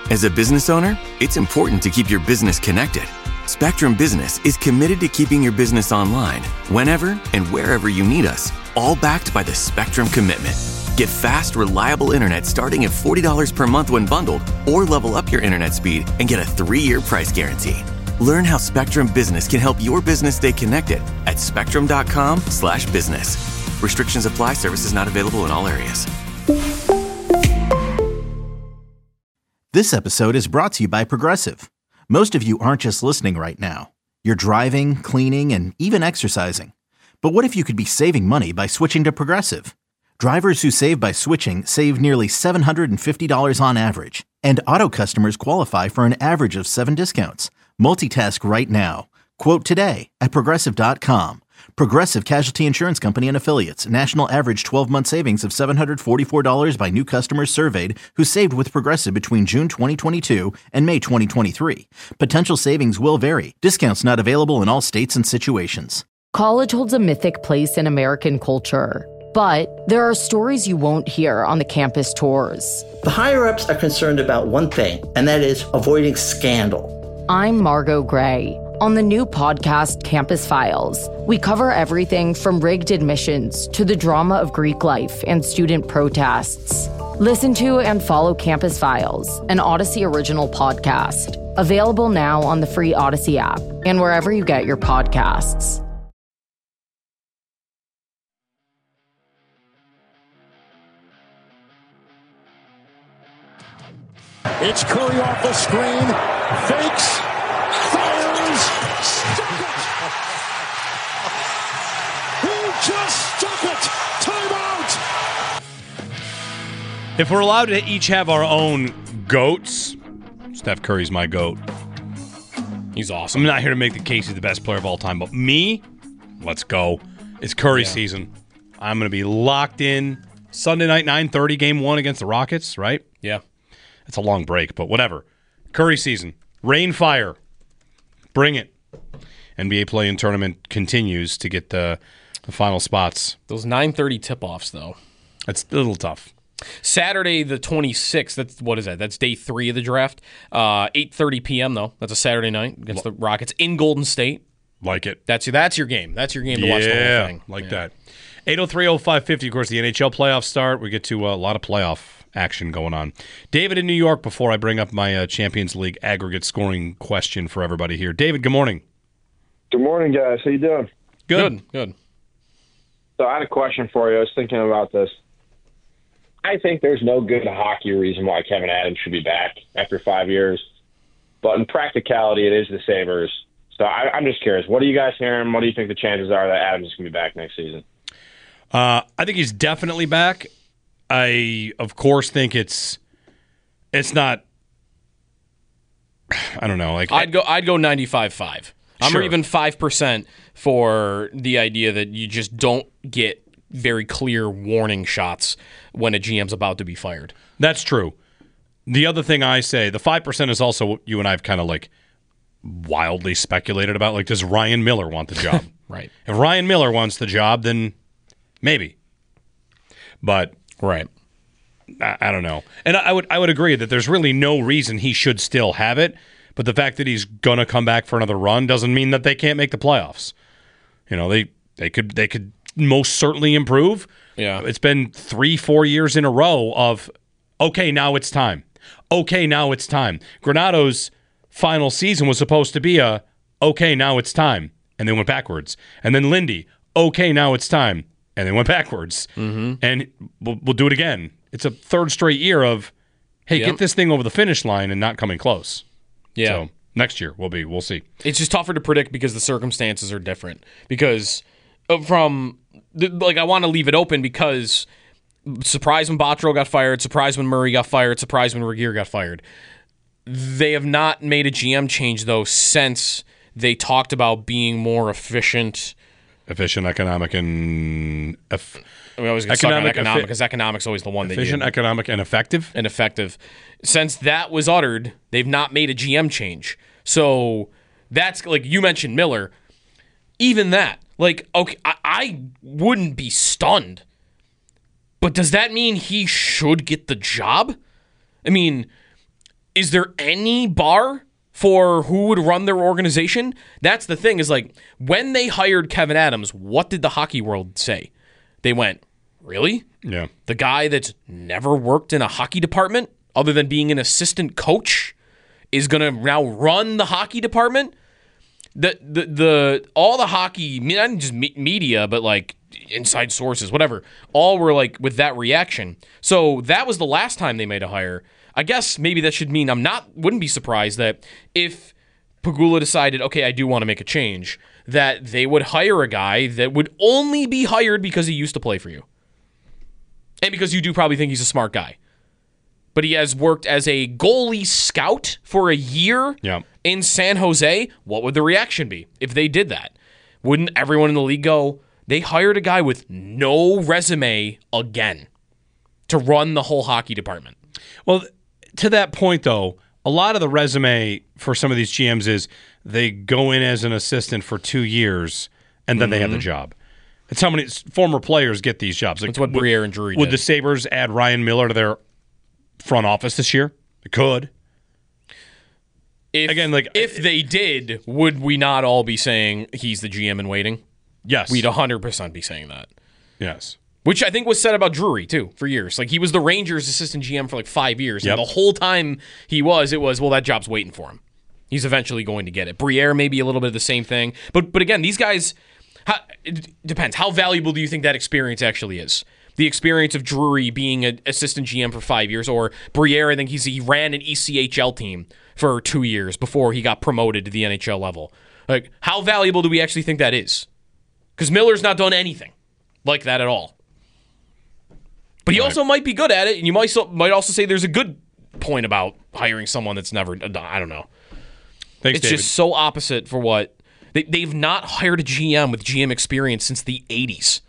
As a business owner, it's important to keep your business connected. Spectrum Business is committed to keeping your business online whenever and wherever you need us, all backed by the Spectrum Commitment. Get fast, reliable internet starting at $40 per month when bundled, or level up your internet speed and get a 3-year price guarantee. Learn how Spectrum Business can help your business stay connected at spectrum.com/business. Restrictions apply. Services not available in all areas. This episode is brought to you by Progressive. Most of you aren't just listening right now. You're driving, cleaning, and even exercising. But what if you could be saving money by switching to Progressive? Drivers who save by switching save nearly $750 on average. And auto customers qualify for an average of 7 discounts. Multitask right now. Quote today at Progressive.com. Progressive Casualty Insurance Company and Affiliates. National average 12-month savings of $744 by new customers surveyed who saved with Progressive between June 2022 and May 2023. Potential savings will vary. Discounts not available in all states and situations. College holds a mythic place in American culture, but there are stories you won't hear on the campus tours. The higher-ups are concerned about one thing, and that is avoiding scandal. I'm Margot Gray. On the new podcast, Campus Files, we cover everything from rigged admissions to the drama of Greek life and student protests. Listen to and follow Campus Files, an Odyssey original podcast. Available now on the free Odyssey app and wherever you get your podcasts. It's Curry off the screen, fakes, fires, stuck it! He just stuck it! Timeout! If we're allowed to each have our own goats, Steph Curry's my goat. He's awesome. I'm not here to make the case he's the best player of all time, but me, let's go. It's Curry season. I'm going to be locked in. Sunday night, 9:30, game 1 against the Rockets, right? Yeah. It's a long break, but whatever. Curry season. Rain, fire. Bring it. NBA play-in tournament continues to get the final spots. Those 9:30 tip-offs, though. That's a little tough. Saturday the 26th, what is that? That's day 3 of the draft. 8:30 p.m., though. That's a Saturday night against the Rockets in Golden State. Like it. That's your game. That's your game to watch the whole thing. Like that. 803-0550, of course, the NHL playoffs start. We get to a lot of playoff action going on. David in New York, before I bring up my Champions League aggregate scoring question for everybody here. David, good morning. Good morning, guys. How you doing? Good. So I had a question for you. I was thinking about this. I think there's no good hockey reason why Kevin Adams should be back after 5 years. But in practicality, it is the Sabres. So I'm just curious. What are you guys hearing? What do you think the chances are that Adams is going to be back next season? I think he's definitely back. I, of course, think it's not. I don't know. Like I'd go 95.5. I'm even 5% for the idea that you just don't get very clear warning shots when a GM's about to be fired. That's true. The other thing I say, the 5% is also what you and I have kind of like wildly speculated about. Like, does Ryan Miller want the job? Right. If Ryan Miller wants the job, then maybe. But right. I don't know. And I would agree that there's really no reason he should still have it, but the fact that he's going to come back for another run doesn't mean that they can't make the playoffs. You know, they could most certainly improve. Yeah. It's been 3-4 years in a row of, okay, now it's time. Okay, now it's time. Granato's final season was supposed to be okay, now it's time, and they went backwards. And then Lindy, okay, now it's time, and they went backwards. Mm-hmm. And we'll do it again. It's a third straight year of, hey, get this thing over the finish line and not coming close. Yeah. So next year we'll see. It's just tougher to predict because the circumstances are different. Because I want to leave it open because surprise when Botterill got fired, surprise when Murray got fired, surprise when Regeer got fired. They have not made a GM change, though, since they talked about being more efficient. Efficient, economic, and... We always get stuck on economic because economic's always the one efficient, economic, and effective. And effective. Since that was uttered, they've not made a GM change. So that's, like you mentioned Miller, even that. Like, okay, I wouldn't be stunned. But does that mean he should get the job? I mean, is there any bar for who would run their organization? That's the thing, is like, when they hired Kevin Adams, what did the hockey world say? They went, really? Yeah. The guy that's never worked in a hockey department other than being an assistant coach is going to now run the hockey department? All the hockey, not just media, but like inside sources, whatever, all were like with that reaction. So that was the last time they made a hire. I guess maybe that should mean wouldn't be surprised that if Pegula decided, okay, I do want to make a change, that they would hire a guy that would only be hired because he used to play for you. And because you do probably think he's a smart guy. But he has worked as a goalie scout for a year in San Jose. What would the reaction be if they did that? Wouldn't everyone in the league go, they hired a guy with no resume again to run the whole hockey department? Well, to that point, though, a lot of the resume for some of these GMs is they go in as an assistant for 2 years and then they have the job. That's how many former players get these jobs. Like, that's what Briere and Drury did. Would the Sabres add Ryan Miller to their front office this year? They could. If they did, would we not all be saying he's the GM in waiting? Yes. We'd 100% be saying that. Yes. Which I think was said about Drury, too, for years. Like, he was the Rangers' assistant GM for like 5 years. Yep. And the whole time it was, well, that job's waiting for him. He's eventually going to get it. Briere, maybe a little bit of the same thing. But again, these guys, it depends. How valuable do you think that experience actually is? The experience of Drury being an assistant GM for 5 years, or Briere, I think he ran an ECHL team for 2 years before he got promoted to the NHL level. Like, how valuable do we actually think that is? Because Miller's not done anything like that at all. But he also might be good at it, and you might also say there's a good point about hiring someone that's never, I don't know. Thanks, it's David. just so opposite for what. They've not hired a GM with GM experience since the 80s.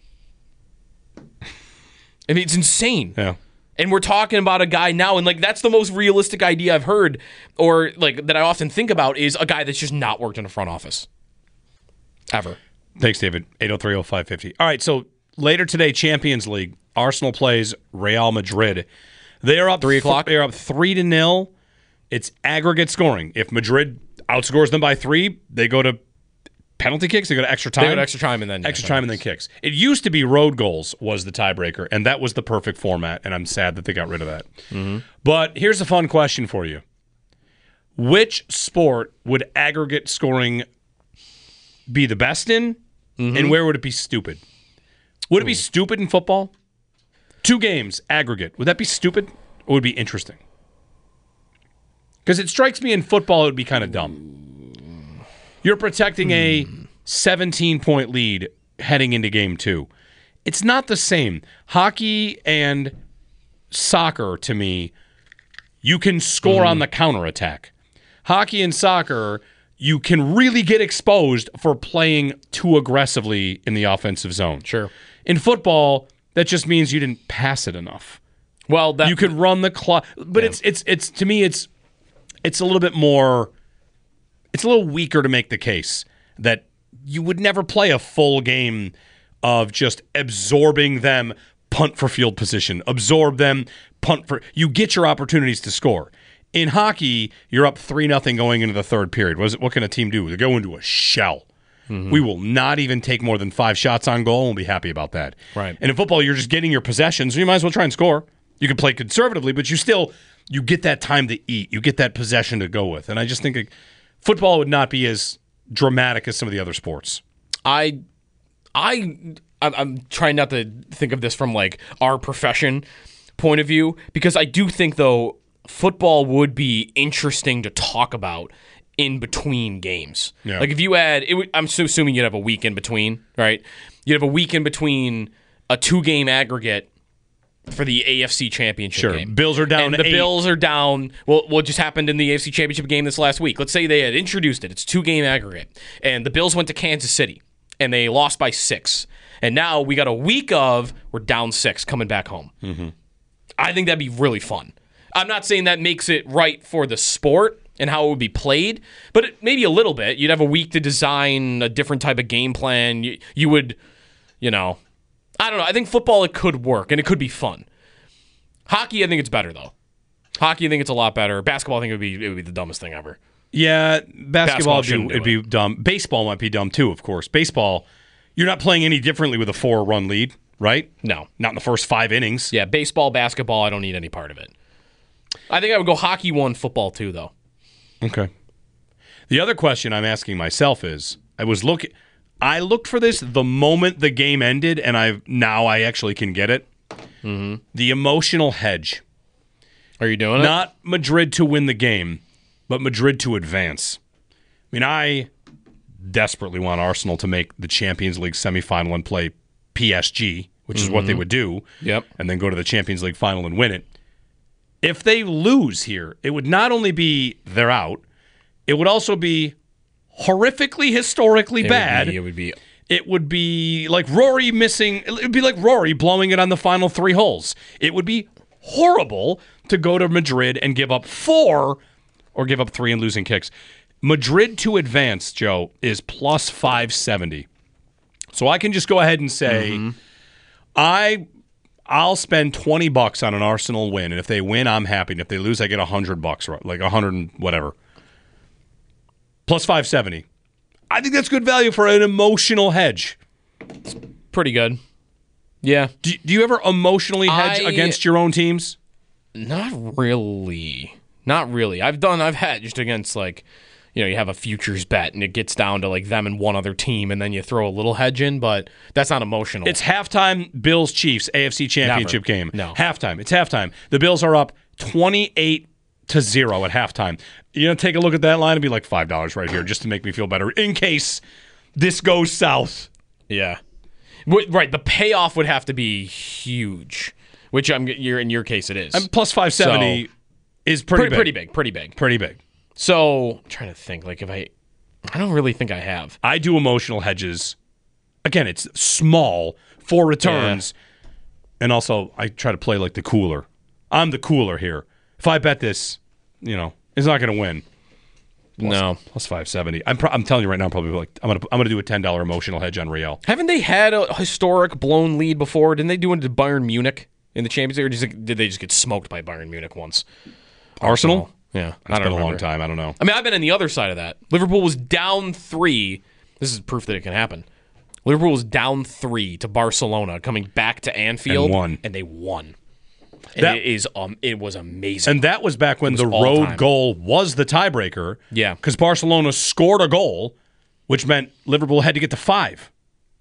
I mean, it's insane. Yeah. And we're talking about a guy now, and like that's the most realistic idea I've heard, or like that I often think about, is a guy that's just not worked in a front office. Ever. Thanks, David. 803-0550. All right, so later today, Champions League, Arsenal plays Real Madrid. They are up 3 o'clock. They are up 3-0. It's aggregate scoring. If Madrid outscores them by 3, they go to penalty kicks. They go to extra time. They go to extra time and then kicks. It used to be road goals was the tiebreaker, and that was the perfect format. And I'm sad that they got rid of that. Mm-hmm. But here's a fun question for you: which sport would aggregate scoring be the best in, and where would it be stupid? Would it be stupid in football? 2 games aggregate. Would that be stupid, or would it be interesting? Because it strikes me in football it would be kind of dumb. You're protecting a 17-point lead heading into game 2. It's not the same. Hockey and soccer, to me, you can score on the counterattack. Hockey and soccer, you can really get exposed for playing too aggressively in the offensive zone. Sure. In football, that just means you didn't pass it enough. Well, you can run the clock, but it's to me it's a little bit more. It's a little weaker to make the case that you would never play a full game of just absorbing them, punt for field position, absorb them, punt for. You get your opportunities to score. In hockey, you're up 3-0 going into the third period. What can a team do? They go into a shell. Mm-hmm. We will not even take more than 5 shots on goal, and we'll be happy about that. Right. And in football, you're just getting your possessions, so you might as well try and score. You can play conservatively, but you get that time to eat. You get that possession to go with. And I just think football would not be as dramatic as some of the other sports. I'm trying not to think of this from like our profession point of view, because I do think, though, football would be interesting to talk about in between games. Yeah. Like if you had, I'm assuming you'd have a week in between, right? You'd have a week in between a 2-game aggregate for the AFC Championship game. Bills are down. And the 8. Bills are down. Well, what just happened in the AFC Championship game this last week? Let's say they had introduced it. It's 2-game aggregate. And the Bills went to Kansas City, and they lost by 6. And now we got a week of we're down 6 coming back home. Mm-hmm. I think that'd be really fun. I'm not saying that makes it right for the sport and how it would be played, but maybe a little bit. You'd have a week to design a different type of game plan. You would, I don't know. I think football, it could work, and it could be fun. Hockey, I think it's better, though. Hockey, I think it's a lot better. Basketball, I think it would be the dumbest thing ever. Yeah, basketball shouldn't it'd be dumb. Baseball might be dumb too, of course. Baseball, you're not playing any differently with a 4-run lead, right? No. Not in the first 5 innings. Yeah, baseball, basketball, I don't need any part of it. I think I would go hockey 1, football 2, though. Okay. The other question I'm asking myself is, I looked for this the moment the game ended, and I actually can get it. Mm-hmm. The emotional hedge. Are you doing it? Not Madrid to win the game, but Madrid to advance. I mean, I desperately want Arsenal to make the Champions League semifinal and play PSG, which is what they would do, and then go to the Champions League final and win it. If they lose here, it would not only be they're out, it would also be horrifically, historically bad. It would be like Rory missing. It would be like Rory blowing it on the final 3 holes. It would be horrible to go to Madrid and give up 4 or give up 3 and losing kicks. Madrid to advance, Joe, is plus 570. So I can just go ahead and say, I'll spend $20 on an Arsenal win, and if they win, I'm happy. And if they lose, I get $100, like 100 and whatever. Plus 570. I think that's good value for an emotional hedge. It's pretty good. Yeah. Do you ever emotionally hedge against your own teams? Not really. I've hedged against, like, you have a futures bet and it gets down to like them and one other team, and then you throw a little hedge in, but that's not emotional. It's halftime, Bills Chiefs AFC Championship game. No. Halftime. It's halftime. The Bills are up 28-0 at halftime. You're going to take a look at that line and be like $5 right here just to make me feel better in case this goes south. Yeah. Right. The payoff would have to be huge, which in your case it is. Plus 570 is pretty big. Pretty big. So I'm trying to think, like, if I don't really think I have. I do emotional hedges. Again, it's small for returns. Yeah. And also, I try to play like the cooler. I'm the cooler here. If I bet this, it's not going to win. Plus 570. I'm telling you right now, probably like I'm gonna do a $10 emotional hedge on Real. Haven't they had a historic blown lead before? Didn't they do it to Bayern Munich in the Champions League, or did they just get smoked by Bayern Munich once? Arsenal? Yeah, it's been a long time. I don't know. I mean, I've been on the other side of that. Liverpool was down 3. This is proof that it can happen. Liverpool was down 3 to Barcelona, coming back to Anfield, and they won. It was amazing. And that was back when the road goal was the tiebreaker. Yeah, because Barcelona scored a goal, which meant Liverpool had to get to 5.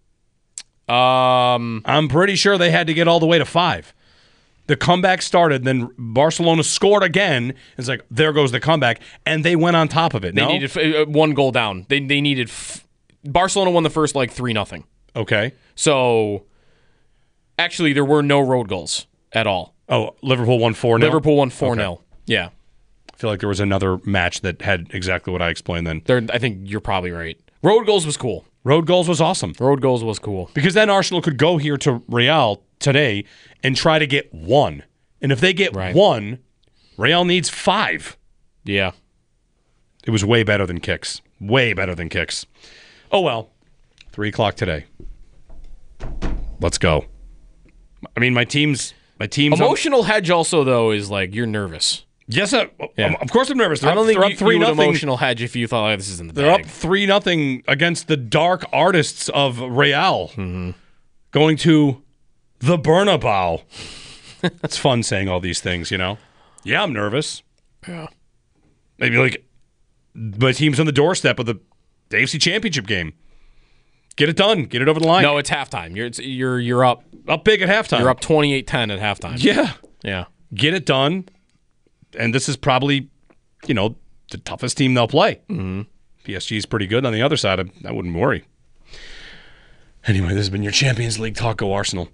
I'm pretty sure they had to get all the way to 5. The comeback started, then Barcelona scored again. It's like, there goes the comeback, and they went on top of it. They needed 1 goal down. They needed Barcelona won the first, 3-0. Okay. So, actually, there were no road goals at all. Oh, Liverpool won 4-0? Liverpool won 4-0. Okay. Yeah. I feel like there was another match that had exactly what I explained then. I think you're probably right. Road goals was cool. Road goals was awesome. Road goals was cool. Because then Arsenal could go here to Real today and try to get 1. And if they get 1, Real needs 5. Yeah. It was way better than kicks. Way better than kicks. Oh, well. 3 o'clock today. Let's go. I mean, my team's emotional hedge also, though, is like you're nervous. Yes, of course I'm nervous. I don't think you would emotional hedge if you thought this is in the bag. They're up 3-0 against the dark artists of Real. Mm-hmm. Going to the Bernabeu. It's fun saying all these things, Yeah, I'm nervous. Yeah. Maybe my team's on the doorstep of the AFC Championship game. Get it done. Get it over the line. No, it's halftime. You're up big at halftime. You're up 28-10 at halftime. Yeah. Get it done. And this is probably, the toughest team they'll play. Mm-hmm. PSG is pretty good on the other side. I wouldn't worry. Anyway, this has been your Champions League talk. Go Arsenal.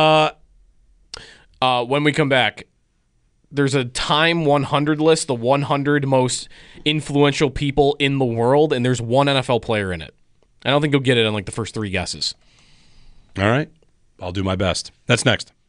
When we come back, there's a Time 100 list, the 100 most influential people in the world, and there's one NFL player in it. I don't think you'll get it on the first 3 guesses. All right. I'll do my best. That's next.